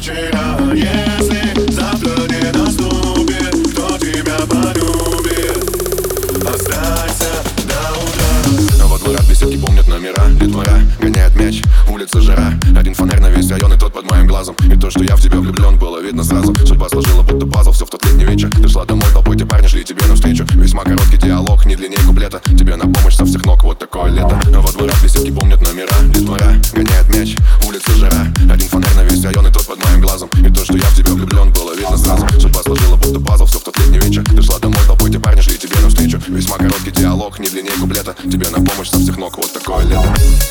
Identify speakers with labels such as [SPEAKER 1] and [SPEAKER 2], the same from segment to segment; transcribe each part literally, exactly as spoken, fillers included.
[SPEAKER 1] вчера. Если завтра не наступит, кто тебя полюбит? Останься до утра.
[SPEAKER 2] Во дворах беседки помнят номера. Детвора гоняет мяч, улица жара. Один фонарь на весь район, и тот под моим глазом. И то, что я в тебя влюблен, было видно сразу. Судьба сложила будто пазл, все в тот летний вечер. Ты шла домой, толпой те парни шли тебе навстречу. Весьма короткий диалог, не длиннее куплета. Тебе на помощь со всех ног, вот такое лето. Во дворах беседки помнят номера. Детвора гоняет мяч, улица жара. Один фонарь на весь район, и тот под моим глазом. И то, что я в тебя влюблен, было видно сразу. Судьба сложила будто пазл, все в тот летний вечер. Ты шла домой, толпой те парни шли тебе навстречу. Весьма короткий диалог, не длиннее куплета. Тебе на помощь со всех ног, вот такое лето.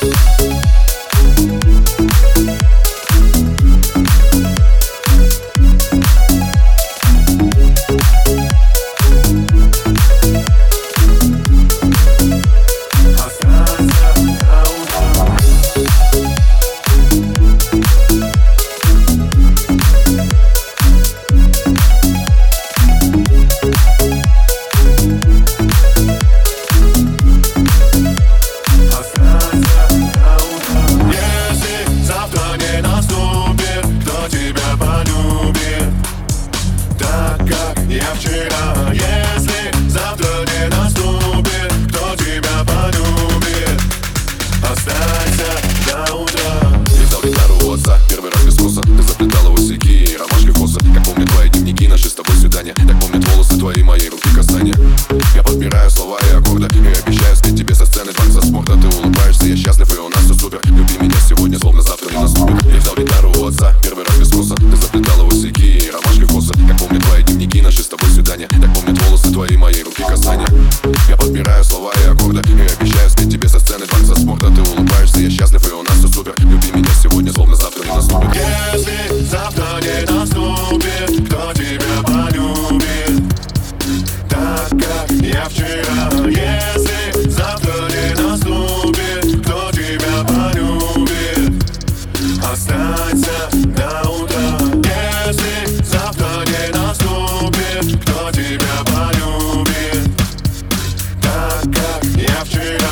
[SPEAKER 1] Я вчера, если завтра не наступит, кто тебя полюбит? Останься до утра.
[SPEAKER 2] Я взял гитару у отца, первый раз без вкуса. Ты заплетала усики и ромашки вкуса. Как помнят твои дневники, наши с тобой свидания. Так помнят волосы твои, моей руки касания. Я подбираю слова и аккорды и обещаю спеть тебе со сцены танца спорта. Ты улыбаешься, я счастлив, и у нас все супер. Люби меня сегодня, словно завтра не наступит. Я взял гитару у отца, первый раз без вкуса. Ты заплетала усики и ромашки вкуса. Как помнят твои дневники, наши с тобой свидания. Так помнят волосы твои, моей руки касания. Я подбираю слова и аккорды и обещаю спеть тебе со сцены танца спорта. Ты улыбаешься, я счастлив, и у нас все супер. Люби меня сегодня, словно завтра не наступит.
[SPEAKER 1] Если завтра не наступит, кто тебя полюбит? Так как я вчера. Если завтра не наступит, кто тебя полюбит? Останься до утра. Если завтра не наступит, кто тебя полюбит? Так как я вчера.